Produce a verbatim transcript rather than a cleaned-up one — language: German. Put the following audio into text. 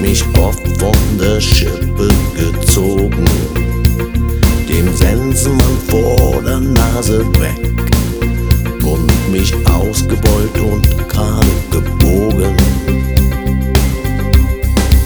mich oft von der Schippe gezogen, dem Sensenmann vor der Nase weg und mich ausgebeult